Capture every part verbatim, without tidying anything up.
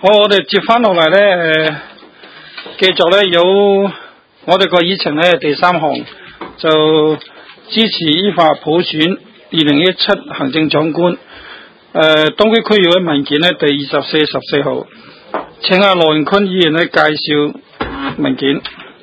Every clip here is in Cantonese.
好，我哋接翻落嚟咧，誒，繼續咧有我哋個議程咧第三項就支持依法普選二零一七行政長官。誒、呃，東區區議會文件咧第二十四、十四號，請阿羅榮坤議員咧介紹文件。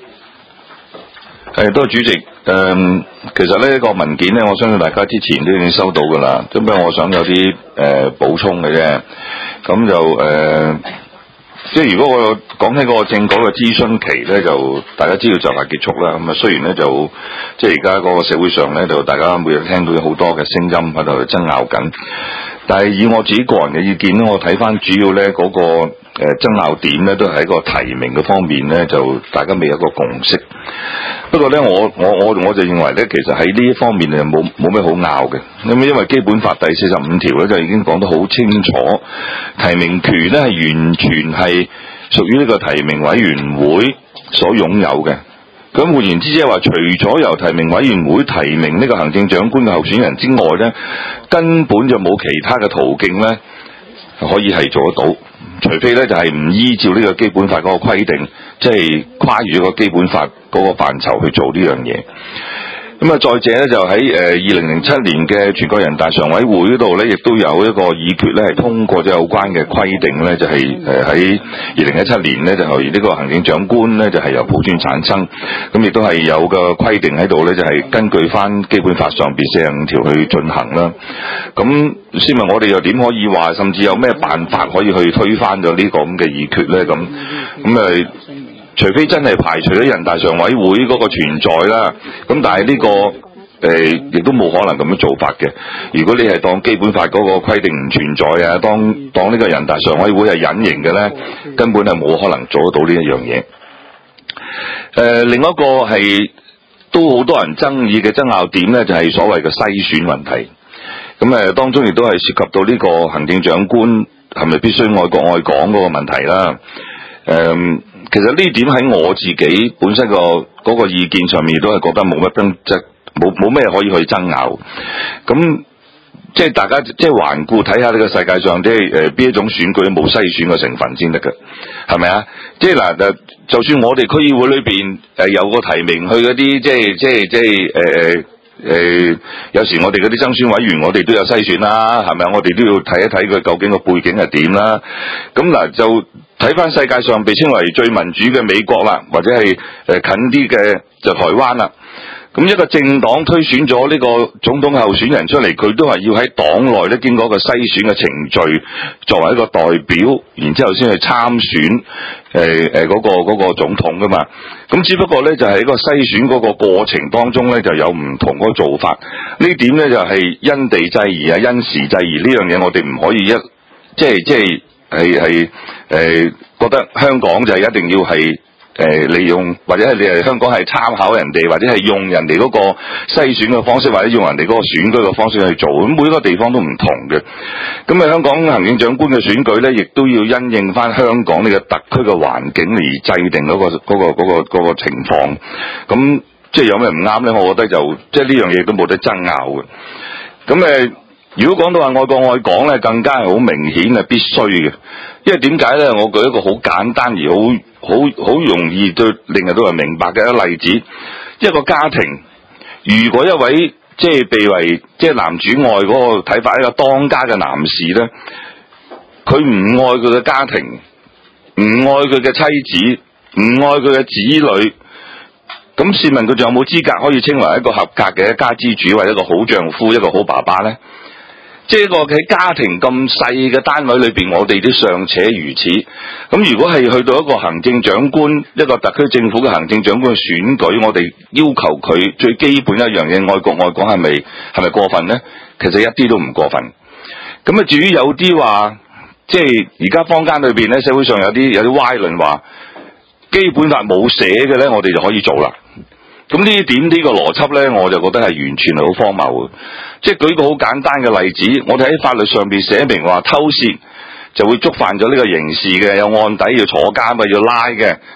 係，多謝主席。誒、嗯，其實呢、這個文件咧，我相信大家之前都已經收到噶啦。咁不過我想有啲誒補充嘅啫。咁就誒、呃，即係如果我講起嗰個政改嘅諮詢期咧，就大家知道就快結束啦。咁啊，雖然咧就即係而家嗰個社會上咧，就大家每日聽到有好多嘅聲音喺度爭拗緊。但係以我自己個人嘅意見咧，我睇翻主要咧嗰、那個誒、呃、爭拗點咧，都係喺個提名嘅方面咧，就大家未有一個共識。不過咧，我我我我就認為咧，其實喺呢一方面就冇冇咩好拗嘅。咁因為基本法第四十五條咧就已經講得好清楚，提名權咧係完全係屬於呢個提名委員會所擁有嘅。咁換言之，即係話，除咗由提名委員會提名呢個行政長官嘅候選人之外咧，根本就冇其他嘅途徑咧可以係做得到，除非咧就係唔依照呢個基本法嗰個規定，即係跨越咗個基本法嗰個範疇去做呢樣嘢。咁啊，再者咧就喺誒二零零七年嘅全國人大常委會嗰度咧，亦都有一個議決咧係通過咗有關嘅規定咧，就係誒喺二零一七年咧就係呢個行政長官咧就係由普選產生，咁亦都係有個規定喺度咧，就係根據翻基本法上邊四十五條去進行啦。咁先問我哋又點可以話，甚至有咩辦法可以去推翻咗呢個咁嘅議決咧？咁咁誒？除非真係排除咗人大常委會嗰個存在啦，咁但係呢、這個誒亦都冇可能咁樣做法嘅。如果你係當基本法嗰個規定唔存在啊，當當呢個人大常委會係隱形嘅咧，根本係冇可能做得到呢一樣嘢。誒、呃，另一個係都好多人爭議嘅爭拗點咧，就係、是、所謂嘅篩選問題。咁誒，當中亦都係涉及到呢個行政長官係咪必須愛國愛港嗰個問題啦。誒、呃。其實呢點喺我自己本身個嗰個意見上面，亦都係覺得冇乜爭，即係冇冇咩可以去爭拗。咁即係大家即係環顧睇下呢個世界上，即係誒邊一種選舉冇篩選嘅成分先得㗎，係咪啊？即係嗱誒，就算我哋區議會裏邊誒有個提名去嗰啲，即係即係即係誒誒，有時我哋嗰啲爭選委員，我哋都有篩選啦，係咪啊？我哋都要睇一睇佢究竟個背景係點啦。咁嗱就。睇翻世界上被稱為最民主嘅美國啦，或者係誒近啲嘅就台灣啦。咁一個政黨推選咗呢個總統候選人出嚟，佢都係要喺黨內咧經過一個篩選嘅程序，作為一個代表，然之後先去參選誒誒嗰個嗰、嗰個總統噶嘛。咁只不過咧就係、是、一個篩選嗰個過程當中咧就有唔同嗰個做法。呢點咧就係、是、因地制宜啊，因時制宜呢樣嘢，我哋唔可以一即係即係。係係誒，覺得香港就係一定要係誒、呃、利用，或者係你係香港係參考人哋，或者係用人哋嗰個篩選嘅方式，或者用人哋嗰個選舉嘅方式去做。咁每一個地方都唔同嘅。咁啊，香港行政長官嘅選舉咧，亦都要因應翻香港呢個特區嘅環境嚟制定嗰、嗰個嗰、嗰個嗰、嗰個嗰個情況。咁即係有咩唔啱咧？我覺得就即係呢樣嘢都冇得爭拗嘅。咁誒。如果講到話愛國愛港咧，更加係好明顯係必須嘅，因為點解咧？我舉一個好簡單而好好好容易對令人都係明白嘅一個例子。一個家庭，如果一位即係被為即係男主外嗰個睇法，一個當家嘅男士咧，佢唔愛佢嘅家庭，唔愛佢嘅妻子，唔愛佢嘅子女，咁試問佢仲有冇資格可以稱為一個合格嘅一家之主，或者一個好丈夫，一個好爸爸咧？即係一個喺家庭咁細嘅單位裏邊，我哋都尚且如此。咁如果係去到一個行政長官，一個特區政府嘅行政長官嘅選舉，我哋要求佢最基本一樣嘢，愛國愛港係咪係咪過分呢？其實一啲都唔過分。咁啊，至於有啲話，即係而家坊間裏邊咧，社會上有啲有啲歪論話，基本法冇寫嘅咧，我哋就可以做啦。咁呢點呢個邏輯咧，我就覺得係完全係好荒謬嘅。即係舉個好簡單嘅例子，我哋喺法律上邊寫明話偷竊就會觸犯咗呢個刑事嘅，有案底要坐監嘅，要拉嘅。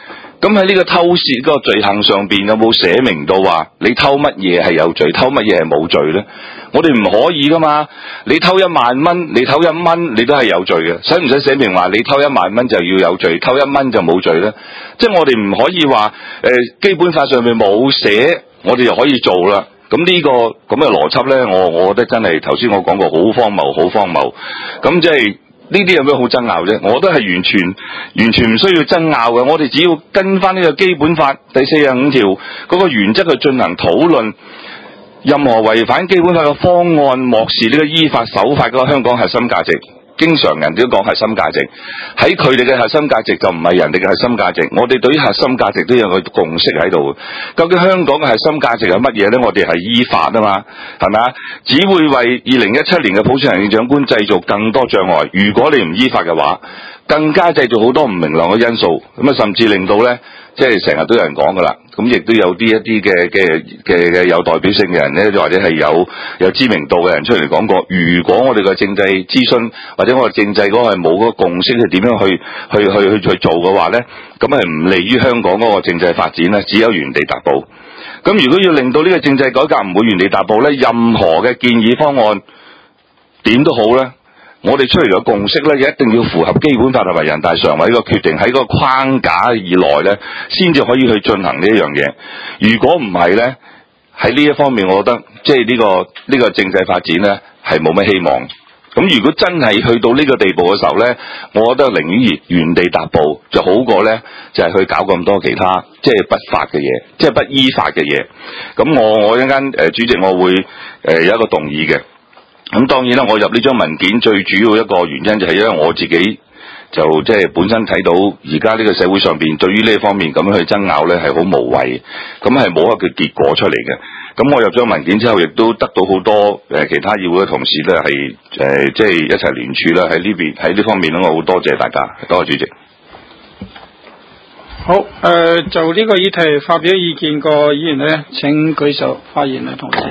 咁喺呢個偷竊嗰個罪行上邊有冇寫明到話你偷乜嘢係有罪，偷乜嘢係冇罪咧？我哋唔可以噶嘛！你偷一萬蚊，你偷一蚊，你都係有罪嘅。使唔使寫明話你偷一萬蚊就要有罪，偷一蚊就冇罪咧？即係我哋唔可以話誒基本法上面冇寫，我哋就可以做啦。咁呢個咁嘅邏輯咧，我我覺得真係頭先我講過好荒謬，好荒謬。咁即係。呢啲有咩好爭拗啫？我覺得係完全完全唔需要爭拗嘅。我哋只要跟翻呢個基本法第四十五條嗰個原則去進行討論。任何違反基本法嘅方案，漠視呢個依法守法嗰個香港核心價值。經常人哋都講核心價值，喺佢哋嘅核心價值就唔係人哋嘅核心價值。我哋對於核心價值都有個共識喺度。究竟香港嘅核心價值係乜嘢呢？我哋係依法啊嘛，係咪啊？只會為二零一七年嘅普選行政長官製造更多障礙。如果你唔依法嘅話，更加製造好多唔明朗嘅因素。咁啊，甚至令到呢，即係成日都有人講噶啦。咁亦都有啲一啲嘅嘅嘅嘅有代表性嘅人呢，或者係有有知名度嘅人出嚟講過，如果我哋嘅政制諮詢或者我哋政制嗰個係冇嗰個共識，係點樣去去去去去做嘅話呢，咁係唔利於香港嗰個政制發展呢，只有原地踏步。咁如果要令到呢個政制改革唔會原地踏步呢，任何嘅建議方案點都好呢，我哋出嚟嘅共識咧，一定要符合基本法同埋人大常委個決定，喺個框架以內咧，先至可以去進行呢一樣嘢。如果唔係咧，喺呢一方面，我覺得即係呢個呢個政制發展咧係冇乜希望。咁如果真係去到呢個地步嘅時候咧，我覺得寧願原地踏步就好過咧，就係、是、去搞咁多其他即係不法嘅嘢，即係不依法嘅嘢。咁我我一陣間誒主席，我會誒、呃、有一個動議嘅。咁當然啦，我入呢張文件最主要一個原因就係因為我自己就即係本身睇到而家呢個社會上邊對於呢方面咁樣去爭拗咧係好無謂，咁係冇一個結果出嚟嘅。咁我入咗文件之後，亦都得到好多誒其他議會嘅同事咧係誒即係一齊聯署啦，喺呢邊喺呢方面咧，我好多謝大家，多謝主席。 好，誒、呃、就呢個議題發表意見個議員咧，請舉手發言啊，同事。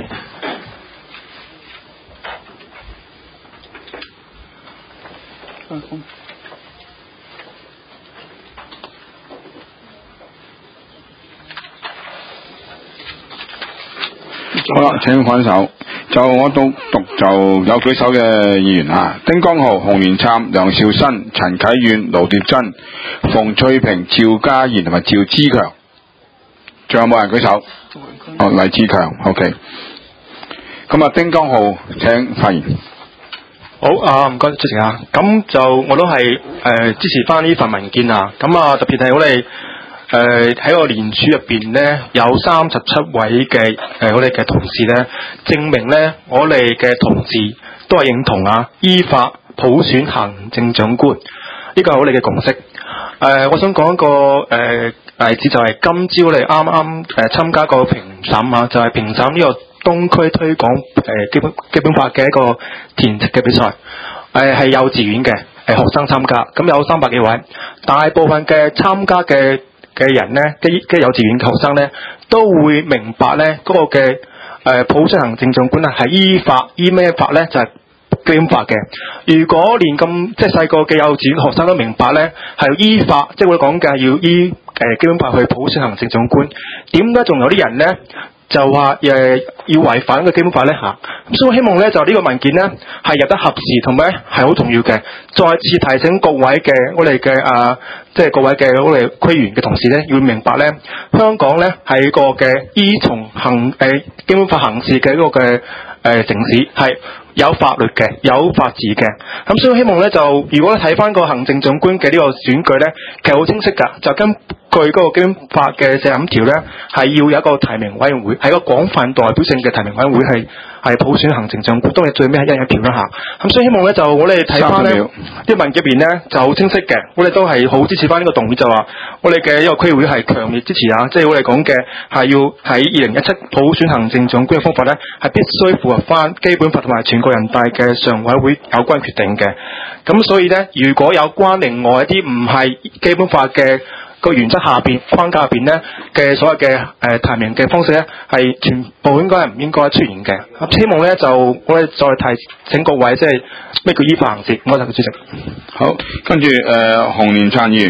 好啦，請反手。就我讀讀就有舉手嘅議員啊，丁江豪、洪元琛、梁兆新、陳啟遠、盧蝶珍、馮翠萍、趙家賢同埋趙之強，仲有冇人舉手？哦，黎志強 ，OK。咁啊，丁江豪請發言。 好啊，唔該主席啊，咁就我都係誒、呃、支持翻呢份文件啊，咁啊特別係我哋誒喺個聯署入邊咧，有三十七位嘅誒、呃、我哋嘅同事咧，證明咧我哋嘅同志都係認同啊依法普選行政長官，呢個係我哋嘅共識。誒、呃，我想講一個誒、呃、例子，就係今朝我哋啱啱誒參加個評審啊，就係、是、評審呢個東區推廣誒基本基本法嘅一個填詞嘅比賽，誒、呃、係幼稚園嘅誒學生參加，咁有三百幾位，大部分嘅參加嘅嘅人咧，嘅嘅幼稚園嘅學生咧，都會明白咧嗰、那個嘅誒、呃、普選行政長官啊係依法，依咩法咧就係、是、基本法嘅。如果連咁即係細個嘅幼稚園學生都明白咧係依法，即係我講嘅係要依誒、呃、基本法去普選行政長官，點解仲有啲人咧就話誒、呃、要違反個基本法咧嚇？咁所以我希望咧就呢個文件咧係入得合時，同埋係好重要嘅。再次提醒各位嘅我哋嘅啊，即係各位嘅我哋區議員嘅同事咧，要明白咧，香港咧係一個嘅依從行誒、呃、基本法行事嘅一個嘅誒、呃、城市，係有法律嘅，有法治嘅。咁所以希望咧就如果睇翻個行政長官嘅呢個選舉咧，其實好清晰㗎，就根據嗰個基本法嘅四十五條咧，係要有一個提名委員會，係一個廣泛代表性嘅提名委員會，係係普選行政長官，當然最尾係一人一票啦嚇。咁所以希望咧就我哋睇翻咧啲文件入邊咧就好清晰嘅，我哋都係好支持翻呢個動議，就話我哋嘅一個區議會係強烈支持啊！即係我哋講嘅係要喺二零一七普選行政長官嘅方法咧，係必須符合翻基本法同埋全國人大嘅常委會有關決定嘅。咁所以咧，如果有關另外一啲唔係基本法嘅個原則下邊框架下邊咧嘅所謂嘅誒提名嘅方式咧，係全部應該係唔應該出現嘅。咁希望咧就我哋再提醒各位，即係咩叫依法行事。我係主席。 好，跟住誒洪元琛議員。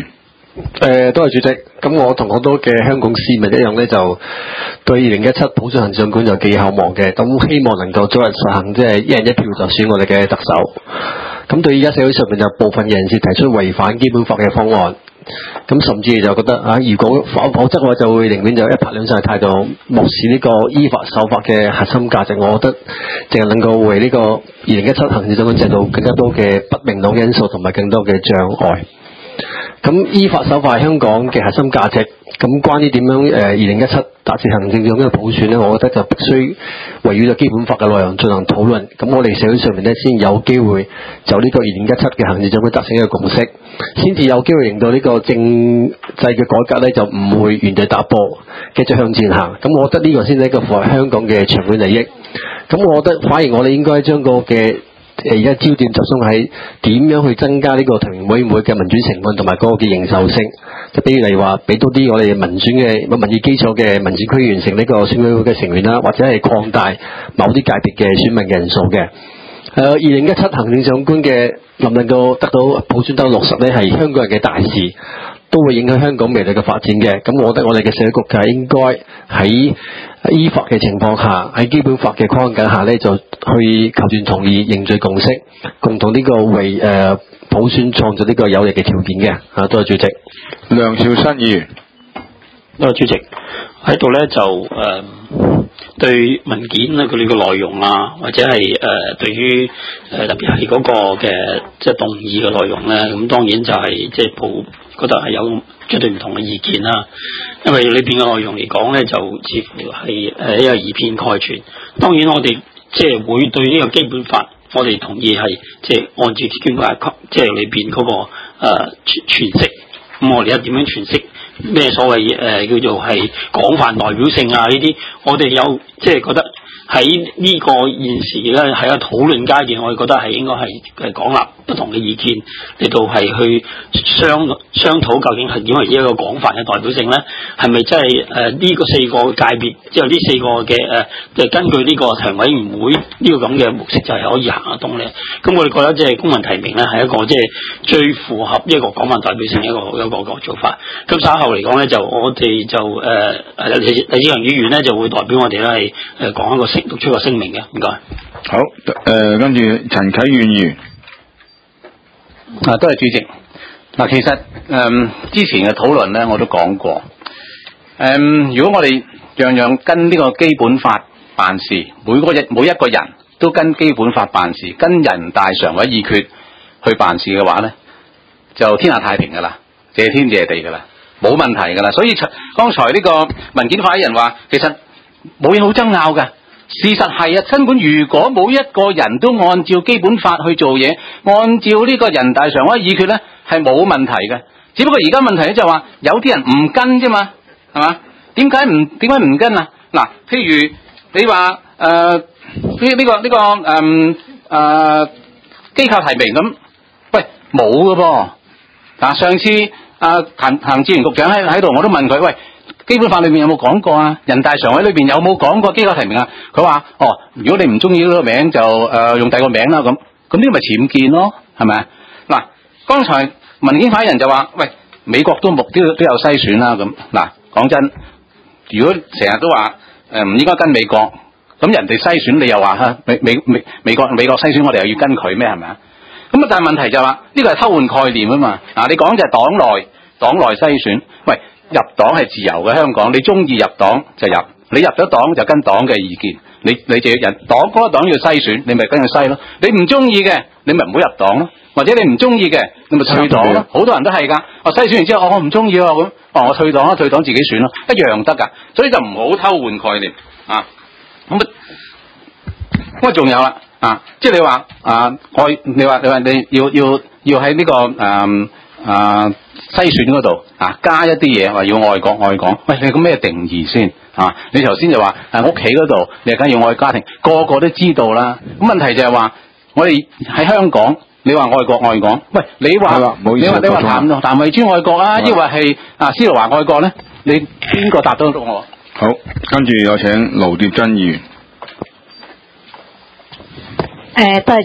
誒，多謝主席。咁我同好多嘅香港市民一樣咧，就對二零一七普選行政長官就寄厚望嘅。咁希望能夠早日實行，即係一人一票就選我哋嘅特首。咁對而家社會上面就部分人士提出違反基本法嘅方案，咁甚至就覺得啊，如果否否則嘅話，就會寧願就一拍兩散嘅態度，漠視呢個依法守法嘅核心價值。我覺得淨係能夠為呢個二零一七行政長官制度更加多嘅不明朗因素同埋更多嘅障礙。咁依法守法係香港嘅核心價值。咁關於點樣誒二零一七達至行政長官嘅普選呢，我覺得就必須圍繞咗基本法嘅內容進行討論。咁我哋社會上面呢，先有機會就呢個二零一七嘅行政長官達成一個共識，先至有機會令到呢個政制嘅改革呢，就唔會原地踏步，繼續向前行。咁我覺得呢個先係一個符合香港嘅長遠利益。咁我覺得反而我哋應該將個嘅誒而家焦點集中喺點樣去增加呢個提名委員會嘅民主成分同埋嗰個嘅認受性。就比如例如話，俾多啲我哋民選嘅民意基礎嘅民選區員成呢個選委會嘅成員啦，或者係擴大某啲界別嘅選民嘅人數嘅。誒、呃，二零一七行政長官嘅能唔能夠得到普選得落實呢，係香港人嘅大事，都會影響香港未來嘅發展嘅。咁我覺得我哋嘅社會局係應該喺依法嘅情況下，喺基本法嘅框架下呢，就去求團同意、凝聚共識，共同呢個為誒、呃、普選創造呢個有利嘅條件嘅。啊，多謝主席。 梁兆新議員。 多謝主席。喺度咧就誒、呃、對文件咧佢哋嘅內容啊，或者係誒、呃、對於誒、呃、特別係嗰個嘅即係動議嘅內容咧，咁當然就係即係普覺得係有絕對唔同嘅意見啦。因為裏邊嘅內容嚟講咧，就似乎係誒一個以偏概全。當然我哋即係會對呢個基本法，我哋同意係即係按照基本法即係裏邊嗰、那個誒詮詮釋。咁我哋又點樣詮釋咩所謂誒、呃、叫做係廣泛代表性啊？呢啲我哋有即係覺得喺呢個現時咧喺個討論階段，我哋覺得係應該係誒廣納不同嘅意見嚟到係去商商討究竟係點為之一個廣泛嘅代表性咧？係咪真係誒呢個四個界別，即係呢四個嘅誒，即、呃、係根據呢個提名委員會呢個咁嘅模式就係可以行得通咧？咁我哋覺得即係公民提名咧係一個即係最符合一個廣泛代表性嘅一個一個一個做法。咁稍後嚟講咧，就我哋就誒誒李李子強議員咧就會代表我哋咧係誒講一個聲讀出個聲明嘅，唔該。 好，誒跟住陳啟遠議員。 啊，多謝主席。嗱，其實誒、嗯、之前嘅討論咧，我都講過。誒、嗯，如果我哋樣樣跟呢個基本法辦事，每個日每一個人都跟基本法辦事，跟人大常委議決去辦事嘅話咧，就天下太平噶啦，謝天謝地噶啦，冇問題噶啦。所以剛才呢個民建法人話，其實冇嘢好爭拗嘅。事實係啊，根本如果冇一個人都按照基本法去做嘢，按照呢個人大常委議決咧，係冇問題嘅。只不過而家問題咧就係話，有啲人唔跟啫嘛，係嘛？點解唔點解唔跟啊？嗱，譬如你話誒呢呢個呢、呢個誒誒、呃呃、機構提名咁，喂冇㗎噃。嗱，上次阿譚譚志源局長喺喺度，我都問佢，喂，基本法裏面有冇講過啊？人大常委裏邊有冇講過機構提名啊？佢話：哦，如果你唔中意呢個名就誒、呃、用第二個名啦咁。咁呢個咪僭建咯，係咪啊？嗱，剛才民建法人就話：喂，美國都目都都有篩選啦咁。嗱，講真，如果成日都話誒唔應該跟美國，咁人哋篩選你又話嚇美美美美國美國篩選我哋又要跟佢咩？係咪啊？咁啊，但係問題就係話呢個係偷換概念啊嘛。嗱，你講就係黨內黨內篩選，喂。入黨係自由嘅香港，你中意入黨就入，你入咗黨就跟黨嘅意見，你你就人黨嗰個黨要篩選，你咪跟佢篩咯。你唔中意嘅，你咪唔好入黨咯。或者你唔中意嘅，你咪退黨咯。好多人都係㗎，我篩選完之後，哦、我唔中意喎咁，哦我退黨啦，退黨自己選咯，一樣得㗎。所以就唔好偷換概念啊。咁啊，咁啊仲有啦啊，即係你話啊，我你話你話你要要要喺呢、這個誒啊。啊篩選嗰度啊，加一啲嘢話要愛國愛港，喂，你咁咩定義先啊？你頭先就話誒屋企嗰度，你梗係要愛家庭，個個都知道啦。咁問題就係話，我哋喺香港，你話愛國愛港，喂，你話你話你話譚譚慧珠愛國啊，抑或係啊司徒華愛國咧？你邊個答得到我？ 好，跟住有請盧蝶珍議員。 誒，多謝主席。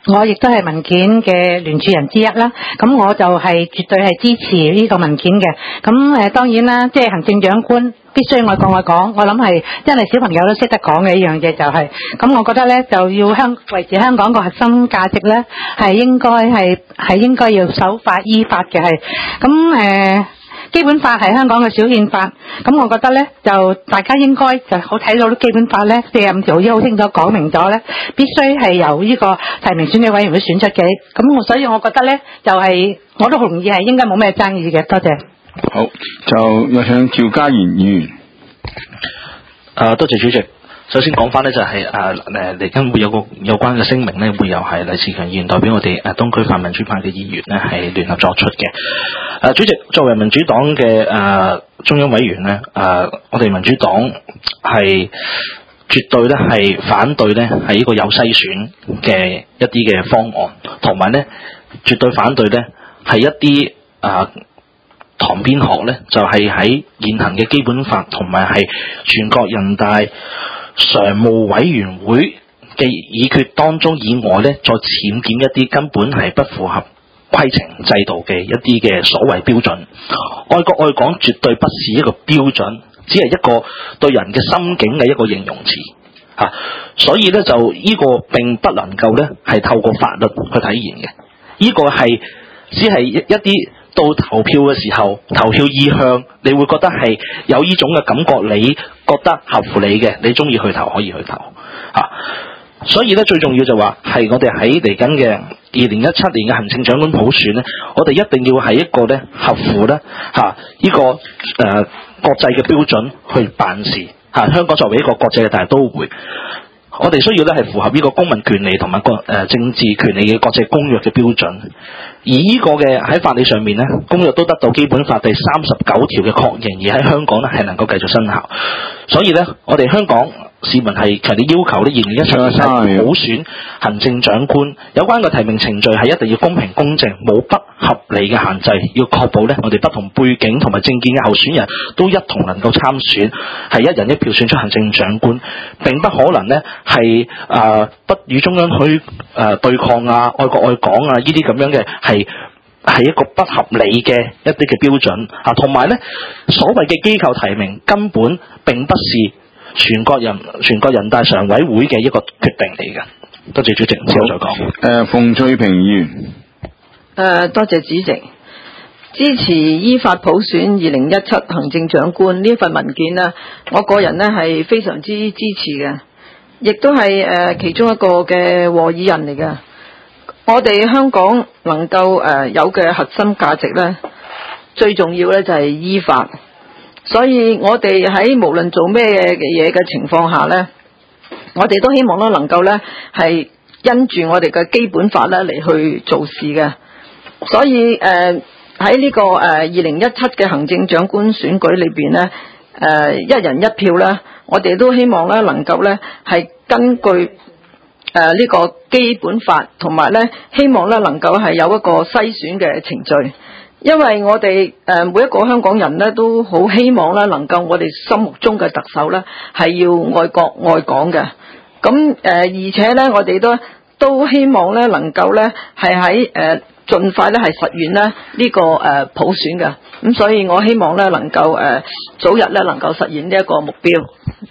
我亦都係文件嘅聯署人之一啦，咁我就係絕對係支持呢個文件嘅。咁誒當然啦，即係行政長官必須愛國愛港，我諗係真係小朋友都識得講嘅一樣嘢就係、是，咁我覺得咧就要香維持香港個核心價值咧係應該係係應該要守法依法嘅係，咁誒。基本法係香港嘅小憲法，咁我覺得咧就大家應該就好睇到啲基本法咧四十五條已經好清楚講明咗咧，必須係由呢個提名選舉委員會選出嘅。咁我所以我覺得咧就係、是、我都同意係應該冇咩爭議嘅。多謝。 好，就有請趙家賢議員。 誒，多謝主席。首先講翻呢，就係誒誒嚟緊會有個有關嘅聲明呢，會由係黎志強議員代表我哋誒東區泛民主派嘅議員呢係聯合作出嘅。誒、呃、主席作為民主黨嘅誒、呃、中央委員呢，誒、呃、我哋民主黨係絕對咧係反對呢係呢個有篩選嘅一啲嘅方案，同埋呢絕對反對呢係一啲誒、呃、塘邊學呢就係、是、喺現行嘅基本法同埋係全國人大常務委員會嘅議決當中以外呢，再僭檢一啲根本係不符合規程制度嘅一啲嘅所謂標準。愛國愛港絕對不是一個標準，只係一個對人嘅心境嘅一個形容詞嚇、啊。所以呢，就呢個並不能夠呢係透過法律去體現嘅。呢個係只係一啲到投票嘅時候，投票意向你會覺得係有呢種嘅感覺，你覺得合乎你嘅，你中意去投可以去投嚇、啊。所以咧最重要就話係我哋喺嚟緊嘅二零一七年嘅行政長官普選咧，我哋一定要係一個咧合乎咧嚇呢個誒、呃、國際嘅標準去辦事嚇、啊。香港作為一個國際嘅大都會，我哋需要咧係符合呢個公民權利同埋個誒政治權利嘅國際公約嘅標準。而呢個嘅喺法理上面呢，公約都得到基本法第三十九條嘅確認，而喺香港呢係能夠繼續生效。所以呢，我哋香港市民係強烈要求呢，二零一七年普選行政長官有關嘅提名程序係一定要公平公正，冇不合理嘅限制，要確保呢我哋不同背景同埋政見嘅候選人都一同能夠參選，係一人一票選出行政長官，並不可能呢係誒、呃、不與中央去誒、呃、對抗啊，愛國愛港啊呢啲咁樣嘅係係一個不合理嘅一啲嘅標準啊，同埋呢所謂嘅機構提名根本並不是全國人全國人大常委會嘅一個決定嚟嘅。多謝主席，之後再講。誒， 馮翠萍議員。 誒，多謝主席，支持依法普選二零一七行政長官呢份文件呢，我個人呢係非常之支持嘅，亦都係誒其中一個嘅和議人嚟嘅。我哋香港能夠誒有嘅核心價值呢，最重要呢就係依法。所以我哋喺無論做咩嘅嘢嘅情況下呢，我哋都希望咧能夠呢係因住我哋嘅基本法呢嚟去做事嘅。所以誒喺呢個誒二零一七嘅行政長官選舉裏邊呢，誒、呃、一人一票呢，我哋都希望呢能夠呢係根據誒呢、呃這個基本法，同埋呢希望呢能夠係有一個篩選嘅程序。因為我哋誒每一個香港人咧都好希望咧能夠我哋心目中嘅特首咧係要愛國愛港嘅，咁誒而且咧我哋都都希望咧能夠咧係喺誒盡快咧係實現咧呢個誒普選嘅，咁所以我希望咧能夠誒早日咧能夠實現呢一個目標。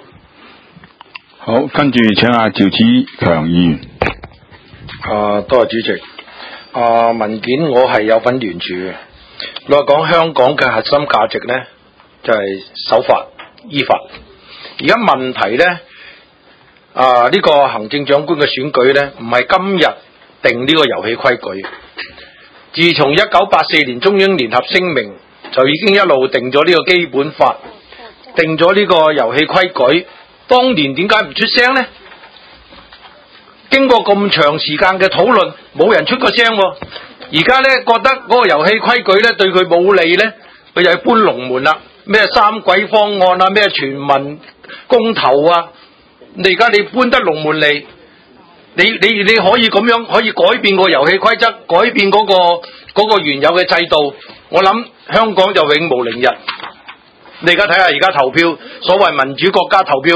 好，跟住請阿趙子強議員。 啊，多謝主席。啊，文件我係有份聯署嘅。我講香港嘅核心價值呢，就係、是、守法依法。而家問題呢，啊呢、這個行政長官嘅選舉呢，唔係今日定呢個遊戲規矩。自從一九八四年中英聯合聲明就已經一路定咗呢個基本法，定咗呢個遊戲規矩。當年點解唔出聲呢？經過咁長時間嘅討論，冇人出個聲喎。而家咧覺得嗰個遊戲規矩咧對佢冇利咧，佢就去搬龍門啦。咩三軌方案啊，咩全民公投啊，你而家你搬得龍門嚟，你你你可以咁樣可以改變個遊戲規則，改變嗰個嗰個原有嘅制度。我諗香港就永無寧日。你而家睇下而家投票，所謂民主國家投票，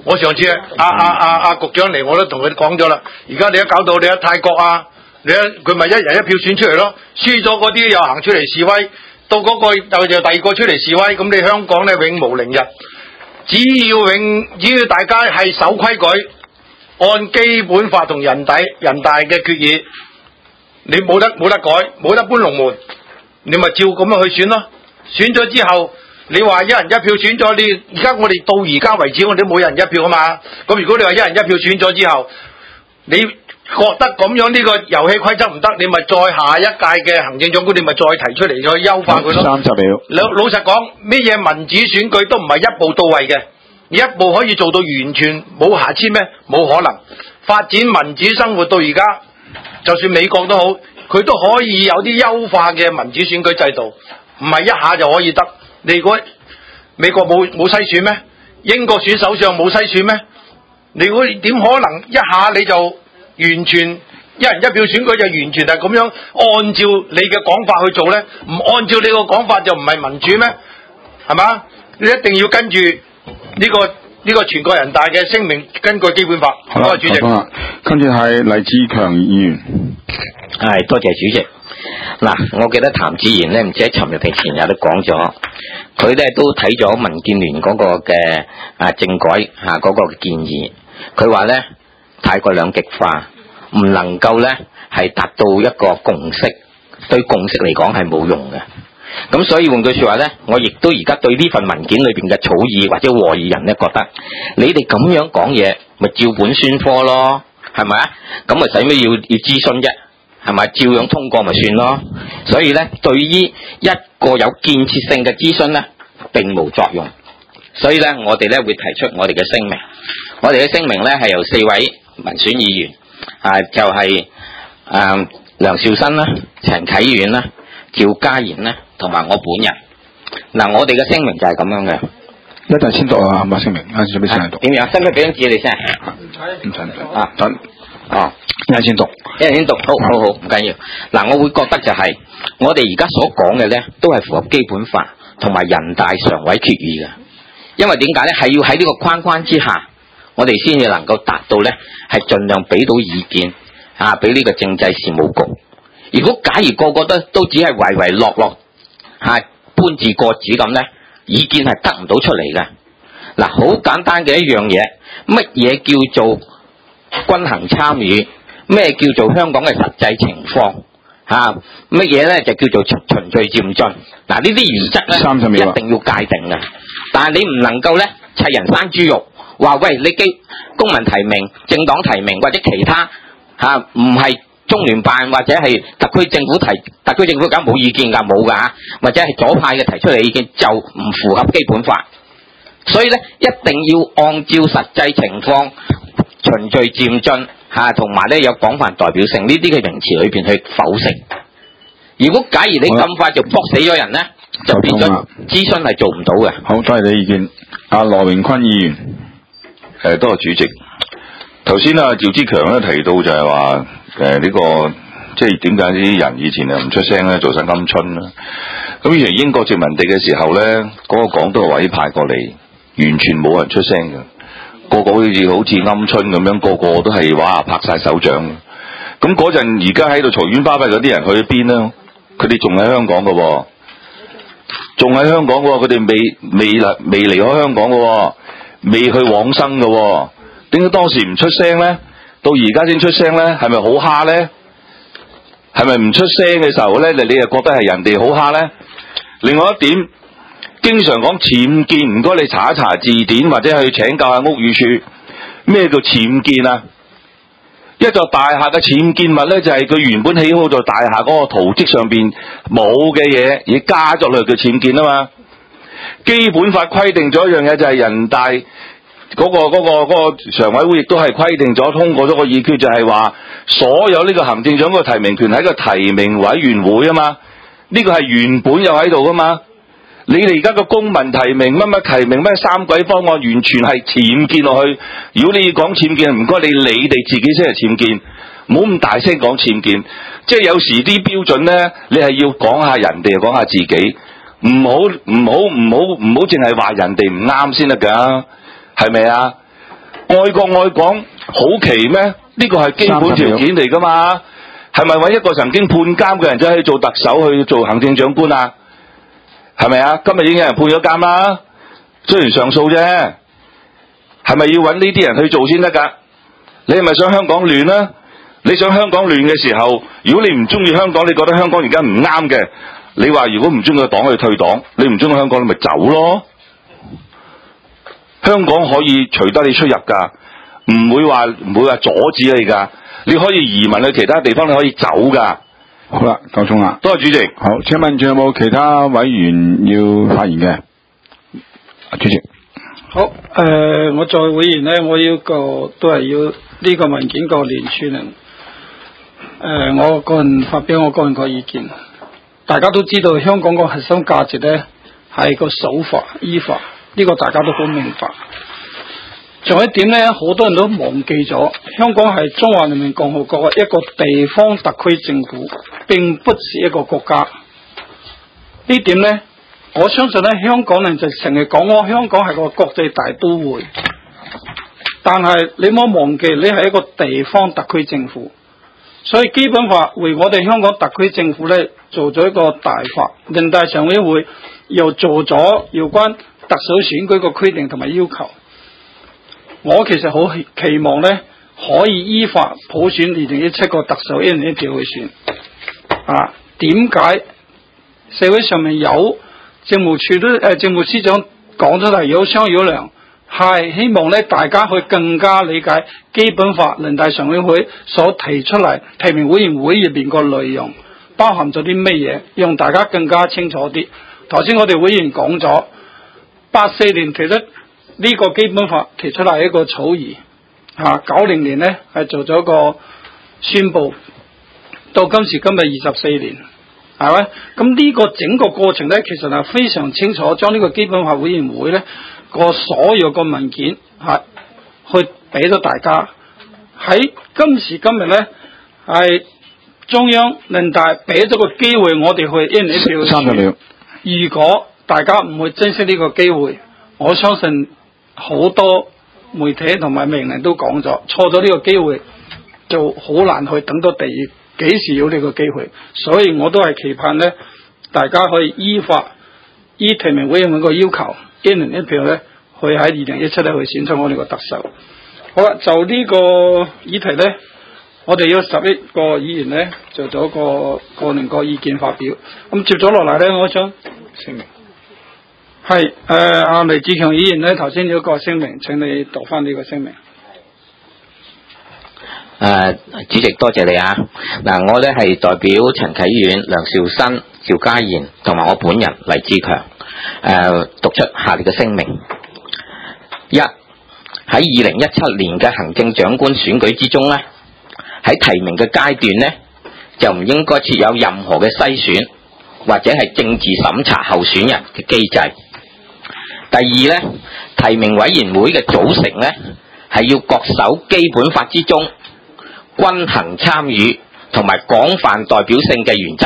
我上次阿阿阿阿局長嚟，我都同佢講咗啦。而家你一搞到你喺泰國啊，你一佢咪一人一票選出嚟咯，輸咗嗰啲又行出嚟示威，到嗰個又又第二個出嚟示威，咁你香港咧永無寧日。只要永只要大家係守規矩，按基本法同人大人大嘅決議，你冇得冇得改，冇得搬龍門，你咪照咁樣去選咯。選咗之後，你話一人一票選咗，你而家我哋到而家為止，我哋都冇一人一票啊嘛。咁如果你話一人一票選咗之後，你覺得咁樣呢個遊戲規則唔得，你咪再下一屆嘅行政長官，你咪再提出嚟再優化佢咯。 三十秒。 老老實講，咩嘢民主選舉都唔係一步到位嘅，一步可以做到完全冇瑕疵咩？冇可能。發展民主生活到而家，就算美國都好，佢都可以有啲優化嘅民主選舉制度，唔係一下就可以得。你如果美國冇冇篩選咩？英國選首相冇篩選咩？你如果點可能一下你就完全一人一票選舉就完全係咁樣按照你嘅講法去做呢？唔按照你個講法就唔係民主咩？係嘛？你一定要跟住呢個呢個全國人大嘅聲明，根據基本法。 好啦，主席。跟住係黎志強議員。 係，多謝主席。嗱，我記得譚志賢咧，唔知喺尋日定前日都講咗，佢咧都睇咗民建聯嗰個嘅啊政改嚇嗰個嘅建議，佢話咧太過兩極化，唔能夠咧係達到一個共識，對共識嚟講係冇用嘅。咁所以換句説話咧，我亦都而家對呢份文件裏邊嘅草擬或者和議人咧，覺得你哋咁樣講嘢，咪照本宣科咯，係咪啊？咁咪使咩要要諮詢啫？係咪照樣通過咪算咯？所以咧，對於一個有建設性嘅諮詢咧，並無作用。所以咧，我哋咧會提出我哋嘅聲明。我哋嘅聲明咧係由四位民選議員啊，就係、是、誒、呃、梁兆新啦、陳啟遠啦、趙家賢啦，同埋我本人。嗱、呃，我哋嘅聲明就係咁樣嘅。 一陣先讀啊，冇聲明，啱先準備先讀。 點樣？使唔使俾張紙你先？ 唔使唔使。 啊， 等。 哦， 一陣先讀， 一陣先讀，好好好，唔緊要。嗱，我會覺得就係、是、我哋而家所講嘅咧，都係符合基本法同埋人大常委決議嘅。因為點解咧？係要喺呢個框框之下，我哋先至能夠達到咧，係盡量俾到意見啊，俾呢個政制事務局。如果假如個個都都只係唯唯諾諾嚇搬字過紙咁咧，意見係得唔到出嚟嘅。嗱，好簡單嘅一樣嘢，乜嘢叫做均衡參與？咩叫做香港嘅實際情況？嚇乜嘢咧就叫做循循序漸進？嗱，呢啲原則咧三十秒一定要界定嘅。但係你唔能夠咧砌人生豬肉，話喂你基公民提名、政黨提名或者其他嚇唔係中聯辦或者係特區政府提，特區政府梗冇意見㗎，冇㗎嚇，或者係左派嘅提出嚟意見就唔符合基本法。所以咧一定要按照實際情況循序漸進嚇，同埋咧有廣泛代表性呢啲嘅名詞裏邊去剖析。如果假如你咁快就駁死咗人咧，就變咗諮詢係做唔到嘅。 好，多謝你意見。阿羅榮坤議員， 誒多謝主席。頭先啊，趙志強咧提到就係話誒呢個即係點解啲人以前啊唔出聲咧，做晒鵪鶉啦。咁以前英國殖民地嘅時候咧，嗰、那個港督委派過嚟，完全冇人出聲嘅。個個好似好似鵪鶉咁樣，個個都係哇拍晒手掌。咁嗰陣而家喺度嘈冤巴閉嗰啲人去邊呢？佢哋仲喺香港嘅喎，仲喺香港嘅喎，佢哋未未離未離開香港嘅喎，未去往生嘅喎。點解當時唔出聲呢？到而家先出聲呢？係咪好蝦呢？係咪唔出聲嘅時候呢？你你又覺得係人哋好蝦呢？另外一點。經常講僭建，唔該你查一查字典或者去請教下屋宇署，咩叫僭建啊？一座大廈嘅僭建物呢，就係佢原本起好座大廈嗰個圖則上邊冇嘅嘢，而加咗落去叫僭建啊嘛。基本法規定咗一樣嘢，就係人大嗰個嗰個嗰個常委會亦都係規定咗通過咗個議決，就係話所有呢個行政長官嘅提名權喺個提名委員會啊嘛。呢個係原本有喺度噶嘛。你哋而家個公民提名乜乜提名乜三軌方案，完全係僭建落去。如果你要講僭建，唔該你你哋自己先係僭建，唔好咁大聲講僭建。即係有時啲標準咧，你係要講下人哋，講下自己，唔好唔好唔好唔好淨係話人哋唔啱先得㗎，係咪啊？ 愛國愛港好奇咩？呢個係基本條件嚟㗎嘛？係咪揾一個曾經判監嘅人就去做特首去做行政長官啊？係咪啊？今日已經有人判咗監啦，雖然上訴啫。係咪要揾呢啲人去做先得㗎？你係咪想香港亂啊？你想香港亂嘅時候，如果你唔中意香港，你覺得香港而家唔啱嘅，你話如果唔中意個黨去退黨，你唔中意香港你咪走咯。香港可以隨得你出入㗎，唔會話唔會話阻止你㗎。你可以移民去其他地方，你可以走㗎。 好啦，夠鐘啦。 多謝主席。 好，請問仲有冇其他委員要發言嘅？主席。 好，誒、呃，我作為會員咧，我要個都係要呢個文件個聯署人。誒、呃，我個人發表我個人個意見。大家都知道香港個核心價值咧係個守法依法，呢、這個大家都好明白。仲有一點咧，好多人都忘記咗，香港係中華人民共和國嘅一個地方特區政府，並不是一個國家。呢點咧。我相信咧，香港人就成日講我香港係個國際大都會，但係你唔好忘記，你係一個地方特區政府，所以基本法為我哋香港特區政府咧做咗一個大法，人大常委會又做咗有關特首選舉個規定同埋要求。我其實好期望咧，可以依法普選二零一七個特首一人一票去選。啊，點解社會上面有？政務處都誒、呃，政務司長講咗係有商有量，係希望咧大家去更加理解基本法、人大常委會所提出嚟提名委員會入邊個內容，包含咗啲咩嘢，讓大家更加清楚啲。頭先我哋會員講咗，八四年提出呢個基本法提出嚟一個草擬，嚇九零年咧係做咗個宣佈，到今時今日二十四年。係咪？咁呢個整個過程咧，其實係非常清楚，將呢個基本法委員會咧個所有個文件係去俾咗大家。喺今時今日咧，係中央人大俾咗個機會，我哋去一人一票。三十秒。如果大家唔會珍惜呢個機會，我相信好多媒體同埋名人都講咗，錯咗呢個機會就好難去等到第二。幾時有呢個機會？所以我都係期盼咧，大家可以依法依提名委員會個要求，一人一票咧，去喺二零一七咧去選出我哋個特首。好啦，就呢個議題咧，我哋有十一個議員咧做咗個個人個意見發表。咁接咗落嚟咧，我想聲明係誒阿黎志強議員咧頭先有個聲明，請你讀翻呢個聲明。 誒、呃，主席多謝你啊！嗱，我咧係代表陳啟遠、梁兆新、趙家賢同埋我本人黎志強，誒、呃，讀出下列嘅聲明：一，喺二零一七年嘅行政長官選舉之中咧，喺提名嘅階段咧，就唔應該設有任何嘅篩選或者係政治審查候選人嘅機制。第二咧，提名委員會嘅組成咧，係要恪守基本法之中均衡參與同埋廣泛代表性嘅原則。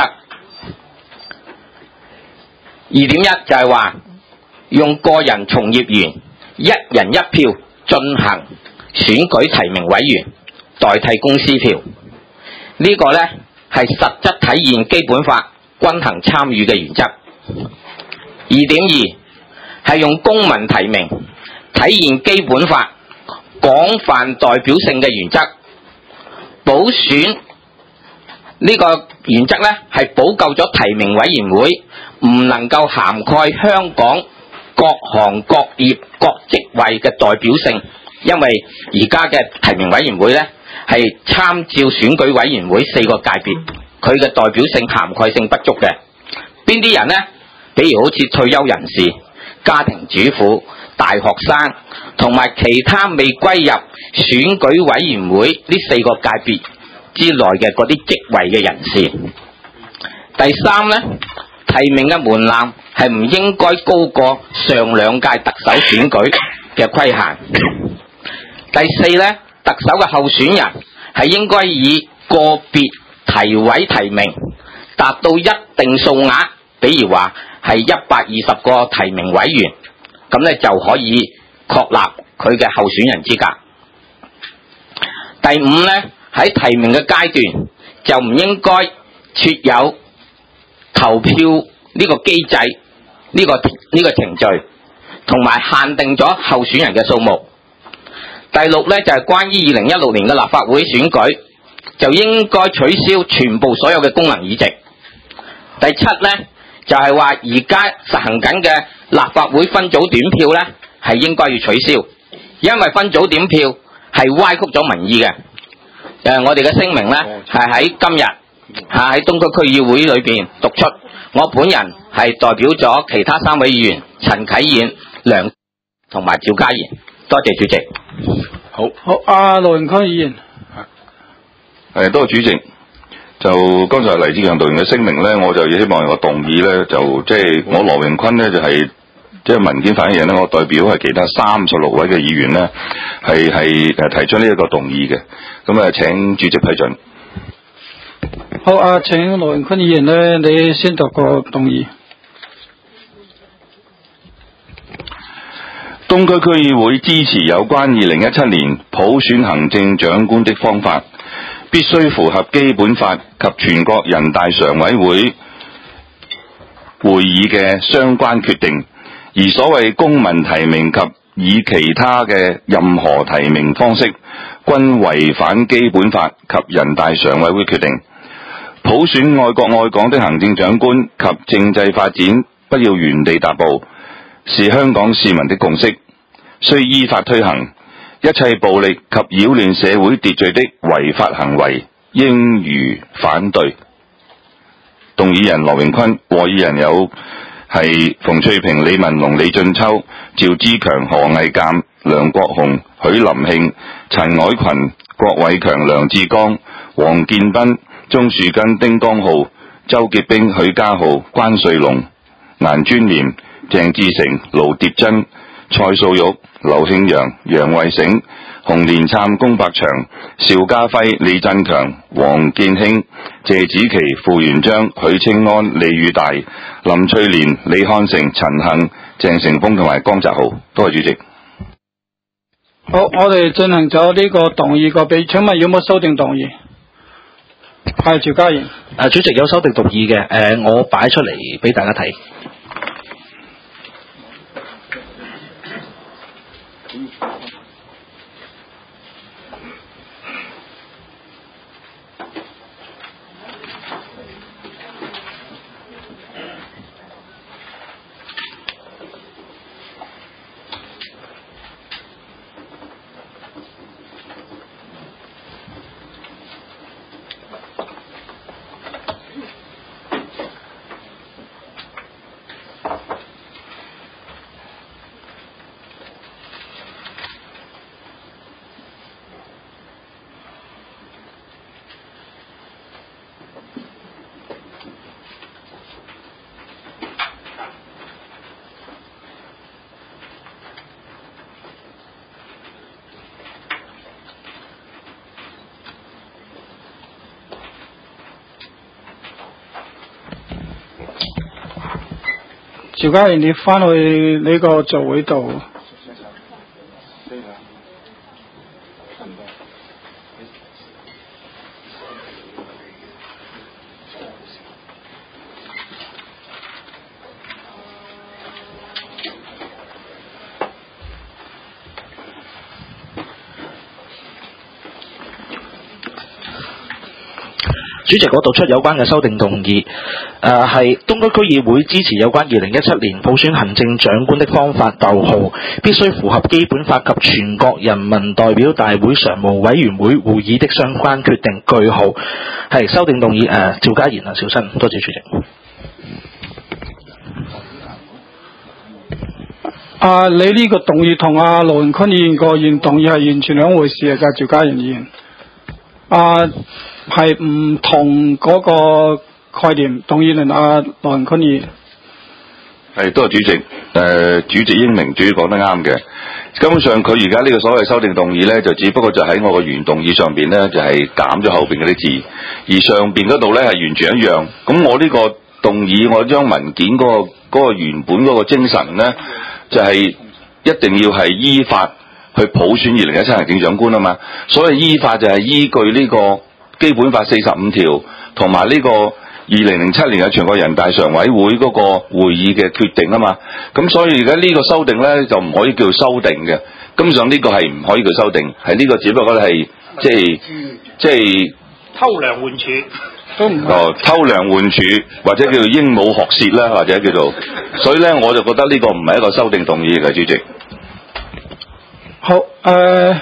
二點一就係話用個人從業員一人一票進行選舉提名委員，代替公司票。呢、這個呢係實質體現基本法均衡參與嘅原則。二點二係用公民提名，體現基本法廣泛代表性嘅原則。補選呢個原則呢係補救咗提名委員會唔能夠涵蓋香港各行各業各職位嘅代表性，因為而家嘅提名委員會呢係參照選舉委員會四個界別，佢嘅代表性涵蓋性不足嘅。邊啲人呢？比如好似退休人士、家庭主婦、大學生同埋其他未歸入選舉委員會呢四個界別之內嘅嗰啲職位嘅人士。第三呢，提名嘅門檻係唔應該高過上兩屆特首選舉嘅規限。第四呢，特首嘅候選人係應該以個別提委提名，達到一定數額，比如話係一百二十個提名委員，咁咧就可以確立佢嘅候選人資格。 第五呢，喺提名嘅階段就唔應該設有投票呢個機制，呢、這個呢、這個程序，同埋限定咗候選人嘅數目。第六呢，就係、是、關於二零一六年嘅立法會選舉，就應該取消全部所有嘅功能議席。第七呢，就係話而家實行緊嘅立法會分組點票呢，係應該要取消，因為分組點票係歪曲咗民意嘅。誒、呃，我哋嘅聲明呢，係喺今日嚇喺東區區議會裏邊讀出，我本人係代表咗其他三位議員陳啟遠、梁同埋趙家賢。多謝主席。 好，好，阿盧榮坤議員。 誒，多謝主席。就剛才黎志強導員嘅聲明咧，我就希望我動議咧，就即係我羅榮坤咧就係即係文件反映人咧，我代表係其他三十六位嘅議員咧，係係誒提出呢一個動議嘅。咁啊，請主席批准。 好啊，請羅榮坤議員咧，你先讀個動議。 東區區議會支持有關二零一七年普選行政長官的方法，必須符合基本法及全國人大常委會會議嘅相關決定，而所謂公民提名及以其他嘅任何提名方式，均違反基本法及人大常委會決定。普選愛國愛港的行政長官及政制發展，不要原地踏步，是香港市民的共識，須依法推行。一切暴力及擾亂社會秩序的違法行為，應予反對。動議人羅榮坤，和議人有係馮翠萍、李文龍、李俊秋、趙志強、何毅鑑、梁國雄、許林慶、陳凱群、郭偉強、梁志剛、黃建斌、鍾樹根、丁江浩、周潔冰、許家豪、關瑞龍、顏尊廉、鄭志成、盧疊珍、蔡素玉、劉慶陽、楊惠醒、洪連燦、龔伯祥、邵家輝、李振強、黃建興、謝子琪、傅元璋、許清安、李宇大、林翠蓮、李漢成、陳幸、鄭成峰同埋江澤豪。多謝主席。 好，我哋進行咗呢個動議個俾，請問有冇修訂動議？係趙家賢。 誒，主席有修訂動議嘅，誒，我擺出嚟俾大家睇。 趙家賢，你翻去你個座位度。 主席，我讀出有關嘅修訂動議，誒、呃、係東區區議會支持有關二零一七年普選行政長官的方法，逗號必須符合基本法及全國人民代表大會常務委員會會議的相關決定，句號係修訂動議誒、呃、趙家賢啊，小新，多謝主席。 啊，你呢個動議同阿盧榮坤議員個原動議係完全兩回事嚟㗎，趙家賢議員。啊。係唔同嗰個概念，動議人阿羅榮坤議員。 係，多謝主席。誒、呃，主席英明，主席講得啱嘅。根本上佢而家呢個所謂修訂動議咧，就只不過就喺我個原動議上邊咧，就係減咗後邊嗰啲字，而上邊嗰度咧係完全一樣。咁我呢個動議，我將文件嗰、嗰個、嗰個原本嗰個精神咧，就係、係、一定要係依法去普選二零一七行政長官啊嘛。所以依法就係依據呢個基本法四十五條同埋呢個二零零七年嘅全國人大常委會嗰個會議嘅決定啊嘛。咁所以而家呢個修訂咧就唔可以叫修訂嘅，根本上呢個係唔可以叫修訂，係呢個只不過係即係即係偷梁換柱。 哦，偷梁換柱或者叫做鸚鵡學舌啦，或者叫做，所以咧我就覺得呢個唔係一個修訂動議嘅，主席。 好，誒、呃，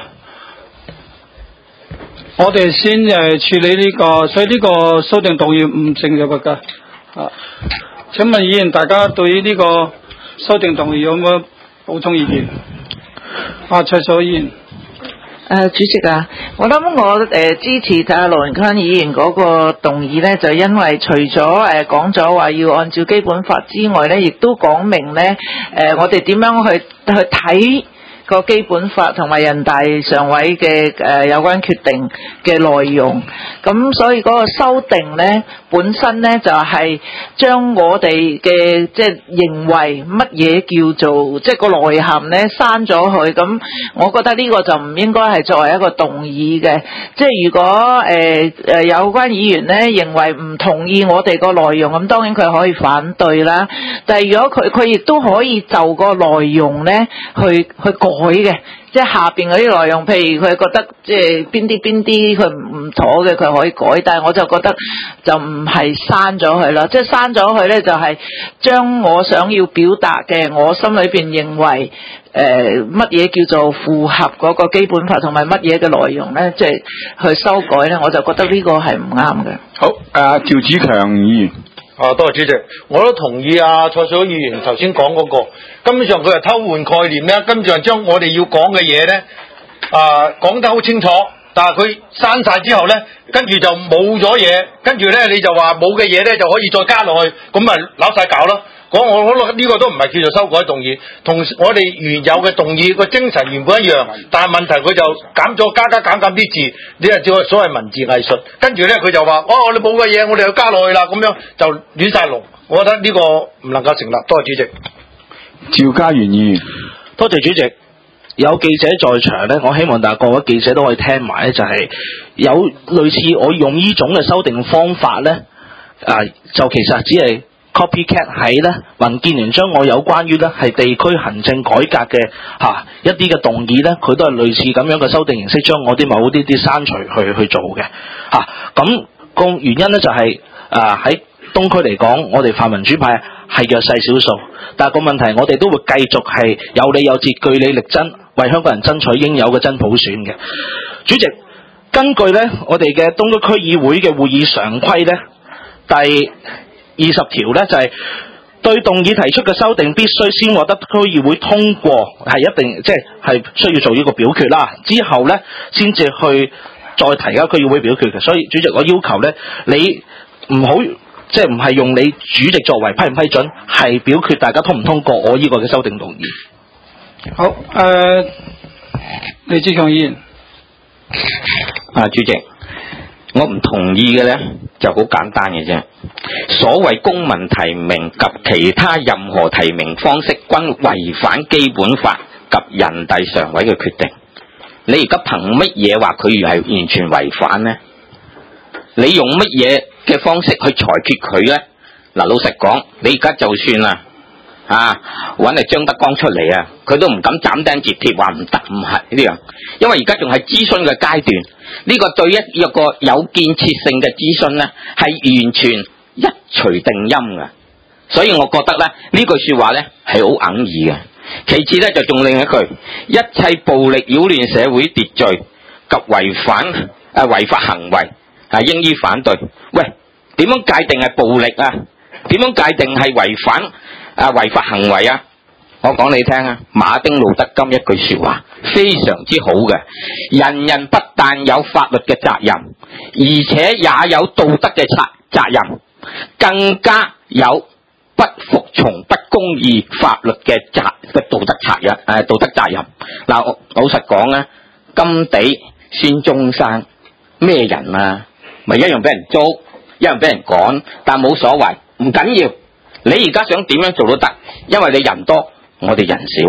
我哋先誒處理呢、這個，所以呢個修訂動議唔成立㗎。啊，請問議員大家對於呢個修訂動議有冇補充意見？啊，蔡所議員。 誒、呃，主席啊，我諗我誒、呃、支持阿羅榮坤議員嗰個動議咧，就因為除咗誒講咗話要按照基本法之外咧，亦都講明咧，誒、呃、我哋點樣去去睇個基本法同埋人大常委嘅誒、呃、有關決定嘅內容，咁所以嗰個修訂咧本身咧就係、是、將我哋嘅即係認為乜嘢叫做即係個內涵咧刪咗佢，咁我覺得呢個就唔應該係作為一個動議嘅，即係如果誒誒、呃、有關議員咧認為唔同意我哋個內容，咁當然佢可以反對啦，但係如果佢佢亦都可以就個內容咧去去改嘅，即係下邊嗰啲內容，譬如佢覺得即係邊啲邊啲佢唔妥嘅，佢可以改，但係我就覺得就唔係刪咗佢啦，即係刪咗佢咧就係將我想要表達嘅，我心裏邊認為誒乜嘢叫做符合嗰個基本法同埋乜嘢嘅內容咧，即係去修改咧，我就覺得呢個係唔啱嘅。 好，誒趙子強議員。 啊，多謝主席，我都同意啊蔡水議員頭先講嗰個，根本上佢係偷換概念咧，根本上將我哋要講嘅嘢咧，啊講得好清楚，但係佢刪晒之後咧，跟住就冇咗嘢，跟住咧你就話冇嘅嘢咧就可以再加落去，咁咪扭晒搞咯。講我我呢個都唔係叫做修改動議，同我哋原有嘅動議個精神原本一樣，但係問題佢就減咗加加減減啲字，你係叫所謂文字藝術。跟住咧佢就話：哦，你冇嘅嘢，我哋要加落去啦，咁樣就亂晒龍。我覺得呢個唔能夠成立。多謝主席。 趙家元議員， 多謝主席。有記者在場咧，我希望大家各位記者都可以聽埋咧，就係、是、有類似我用呢種嘅修訂方法咧，啊，就其實只係。copycat 喺咧，民建聯將我有關於咧係地區行政改革嘅嚇、啊、一啲嘅動議咧，佢都係類似咁樣嘅修訂形式，將我啲某啲啲刪除去去做嘅嚇。咁、啊那個原因咧就係啊喺東區嚟講，我哋泛民主派係弱勢少數，但係個問題我哋都會繼續係有理有節、據理力爭，為香港人爭取應有嘅真普選嘅。主席，根據咧我哋嘅東區區議會嘅會議常規咧，第二十條咧就係、是、對動議提出嘅修訂必須先獲得區議會通過，係一定即係係需要做呢個表決啦。之後咧先至去再提交區議會表決嘅。所以主席，我要求咧你唔好即係唔係用你主席作為批唔批准，係表決大家通唔通過我呢個嘅修訂動議。 好，誒、呃，李志強議員。 啊，主席。我唔同意嘅呢就好簡單嘅啫。所謂公民提名及其他任何提名方式均違反基本法及人大常委嘅決定。你而家憑乜嘢話佢係完全違反呢？你用乜嘢嘅方式去裁決佢呢？嗱，老實講，你而家就算啊啊揾嚟張德江出嚟啊，佢都唔敢斬釘截鐵話唔得，唔係呢樣，因為而家仲係諮詢嘅階段。呢個對一一個有建設性嘅諮詢呢，係完全一錘定音嘅，所以我覺得咧呢句說話呢係好哽耳嘅。其次呢，就仲另一句，一切暴力擾亂社會秩序及違反誒、呃、違法行為係應予反對。喂，點樣界定係暴力啊？點樣界定係違反誒、呃、違法行為啊？我講你聽啊，馬丁路德金一句說話非常之好嘅，人人不但有法律嘅責任，而且也有道德嘅責責任，更加有不服從不公義法律嘅責嘅道德責任誒、呃、道德責任。嗱，老實講啊，甘地、孫中山咩人啊？咪一樣俾人捉，一樣俾人趕，但冇所謂，唔緊要。你而家想點樣做都得，因為你人多。我哋人少，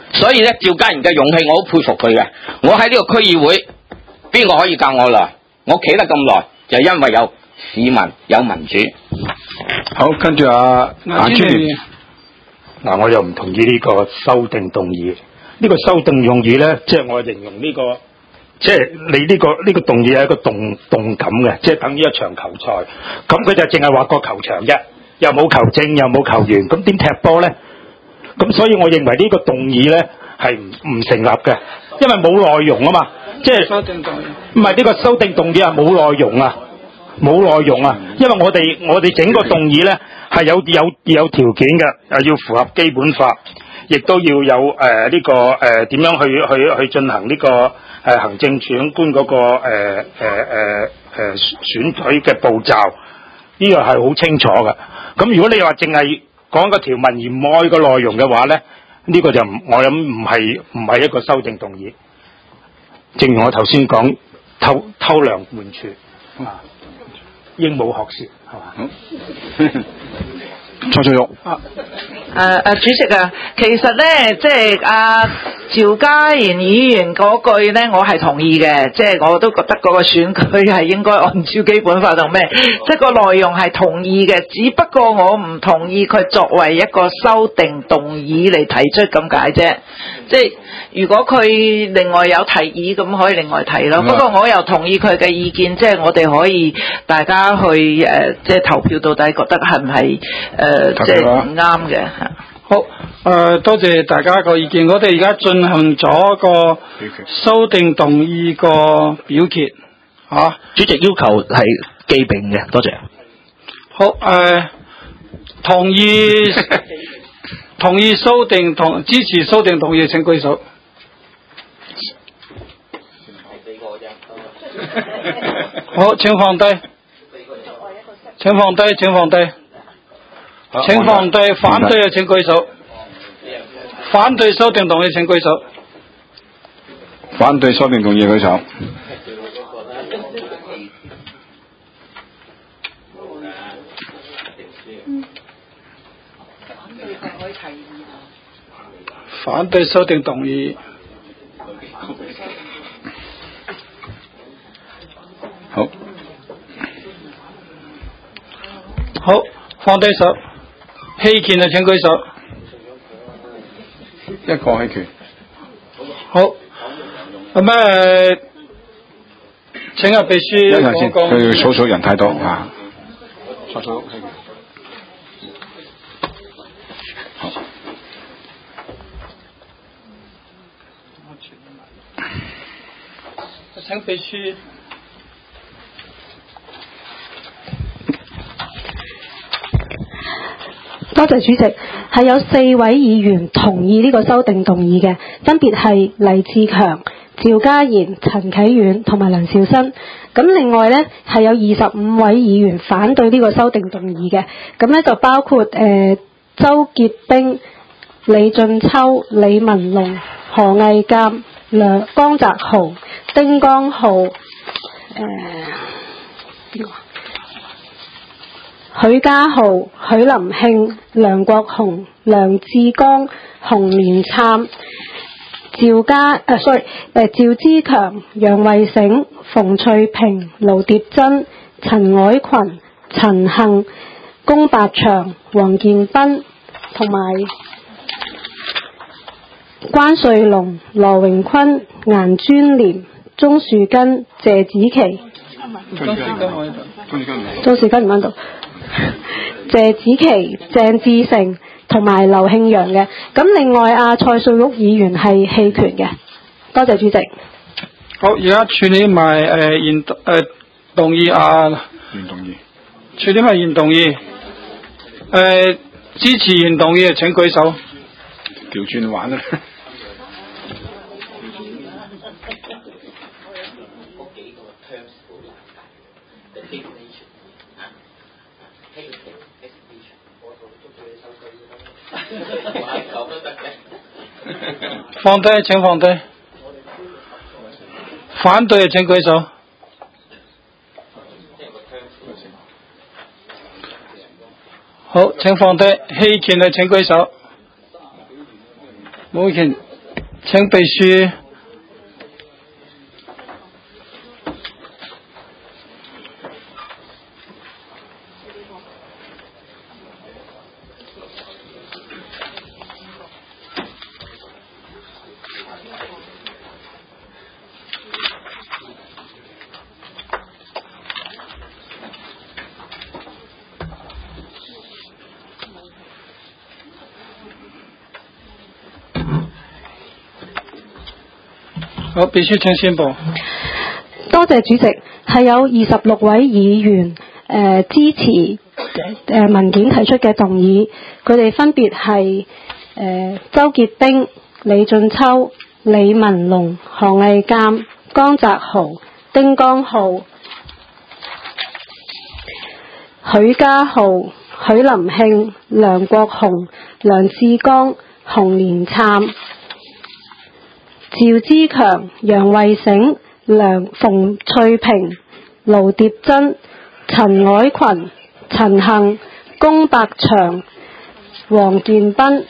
所以咧，趙家賢嘅勇氣我好佩服佢嘅。我喺呢個區議會，邊個可以教我耐？我企得咁耐，就因為有市民有民主。 好，跟住啊阿朱聯， 嗱，我又唔同意呢個修訂動議。呢、這個修訂用語咧，即係我形容呢、這個，即係你呢、這個呢、這個動議係一個動動感嘅，即係等於一場球賽。咁佢就淨係劃個球場啫，又冇球證，又冇球員，咁點踢波咧？咁所以我認為呢個動議咧係唔唔成立嘅，因為冇內容啊嘛，即係唔係呢個修訂動議係冇內容啊，冇內容啊，因為我哋我哋整個動議咧係有有有條件嘅，誒要符合基本法，亦都要有誒呢、呃這個誒點、呃、樣去去去進行呢、這個誒、呃、行政長官嗰、那個誒誒誒誒選舉嘅步驟，呢、這個係好清楚嘅。咁如果你話淨係講個條文而唔愛個內容嘅話咧，呢、這個就唔我諗唔係唔係一個修訂動議。正如我頭先講，偷偷梁換柱啊，鸚鵡學舌係嘛？ 蔡翠玉。 啊誒誒，主席啊，其實咧，即係阿趙家賢議員嗰句咧，我係同意嘅，即係我都覺得嗰個選舉係應該按照基本法同咩，即係個內容係同意嘅，只不過我唔同意佢作為一個修訂動議嚟提出咁解啫。即係如果佢另外有提議，咁可以另外提咯。不過我又同意佢嘅意見，即係我哋可以大家去誒、呃，即係投票到底覺得係唔係誒，即係唔啱嘅。 好，誒、呃，多謝大家個意見。我哋而家進行咗個修訂動議個表決，嚇、啊。 主席要求係記並嘅，多謝。 好，誒、呃，同意同意修訂同支持修訂動議請舉手。好，請放低。請放低，請放低。請放低，反對嘅請舉手。反對修訂動議請舉手。 反對修訂動議舉手。 反對修訂動議。 好。 好，放低手。棄權嘅請舉手。 一個棄權。 好。咁誒，請阿秘書一陣先，佢要數數人太多啊。數數棄權。好。 請秘書。 多謝主席，係有四位議員同意呢個修訂動議嘅，分別係黎志強、趙家賢、陳啟遠同埋梁兆新。咁另外呢，係有二十五位議員反對呢個修訂動議嘅，咁呢就包括誒、呃、周潔冰、李俊秋、李文龍、何毅鑑、梁江澤豪、丁江浩、誒邊個？許家豪、許林慶、梁國雄、梁志剛、洪連杉、趙家誒 sorry 誒趙之強、楊慧醒、馮翠萍、盧蝶珍、陳凱群、陳幸、龔伯祥、黃建斌同埋關瑞龍、羅榮坤、顏尊廉、鍾樹根、謝子琪。鍾樹根唔喺度。謝子琪、鄭志成同埋劉慶陽嘅，咁另外阿蔡瑞玉議員係棄權嘅，多謝主席。 好，而家處理埋誒原誒動議啊， 原動議， 處理埋原動議，誒、呃、支持原動議嘅請舉手。 調轉玩啦。 放低，請放低。反對嘅請舉手。好，請放低。棄權嘅請舉手。冇權請秘書。好，秘書請宣佈。 多謝主席，係有二十六位議員誒、呃、支持誒、呃、文件提出嘅動議，佢哋分別係誒周潔冰、李俊秋、李文龍、韓藝鑑、江澤豪、丁江浩、許家豪、許林慶、梁國雄、梁志剛、洪連燦、趙之強、楊慧醒、梁馮翠萍、盧蝶珍、陳凱群、陳幸、龔伯祥、黃建斌、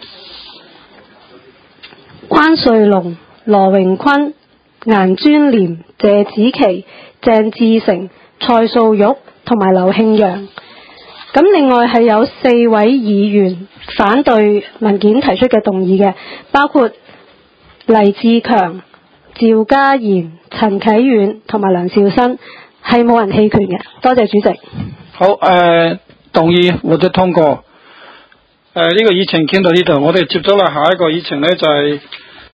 關瑞龍、羅榮坤、顏尊廉、謝子琪、鄭志成、蔡素玉同埋劉慶陽。咁另外係有四位議員反對文件提出嘅動議嘅，包括黎志強、趙家賢、陳啟遠同埋梁兆新，係冇人棄權嘅。多謝主席。 好，誒、呃，動議獲得通過。誒、呃，呢、這個議程傾到呢度，我哋接咗啦，下一個議程呢就係、是。